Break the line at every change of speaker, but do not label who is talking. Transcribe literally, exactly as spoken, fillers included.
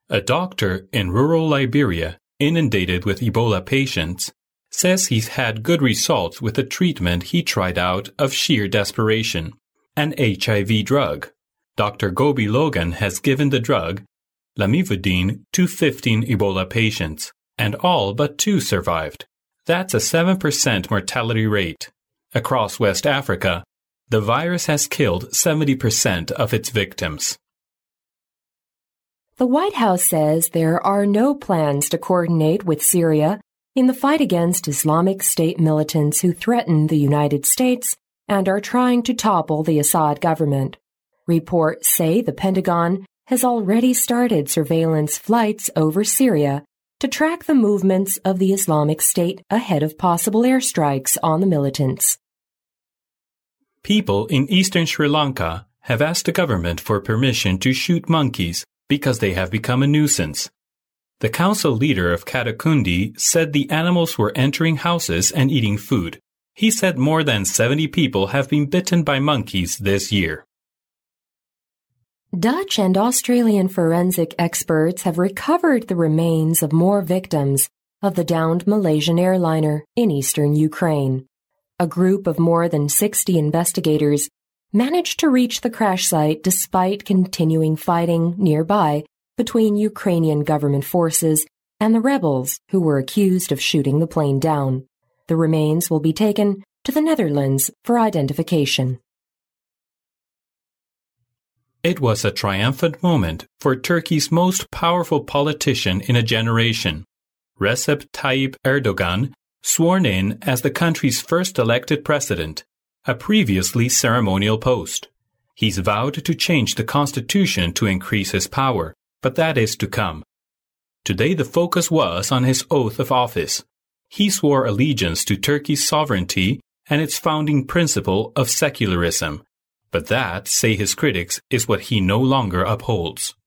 A doctor in rural Liberia, inundated with Ebola patients, says he's had good results with a treatment he tried out of sheer desperation, an H I V drug. Doctor Gobi Logan has given the drug, lamivudine, to fifteen Ebola patients, and all but two survived. That's a seven percent mortality rate. Across West Africa, the virus has killed seventy percent of its victims.
The White House says there are no plans to coordinate with Syria in the fight against Islamic State militants who threaten the United States and are trying to topple the Assad government. Reports say the Pentagon has already started surveillance flights over Syria to track the movements of the Islamic State ahead of possible airstrikes on the militants.
People in eastern Sri Lanka have asked the government for permission to shoot monkeys because they have become a nuisance. The council leader of Katakundi said the animals were entering houses and eating food. He said more than seventy people have been bitten by monkeys this year.
Dutch and Australian forensic experts have recovered the remains of more victims of the downed Malaysian airliner in eastern Ukraine. A group of more than sixty investigators managed to reach the crash site despite continuing fighting nearby between Ukrainian government forces and the rebels who were accused of shooting the plane down. The remains will be taken to the Netherlands for identification.
It was a triumphant moment for Turkey's most powerful politician in a generation. Recep Tayyip Erdogan, sworn in as the country's first elected president, a previously ceremonial post. He's vowed to change the constitution to increase his power, but that is to come. Today the focus was on his oath of office. He swore allegiance to Turkey's sovereignty and its founding principle of secularism. But that, say his critics, is what he no longer upholds.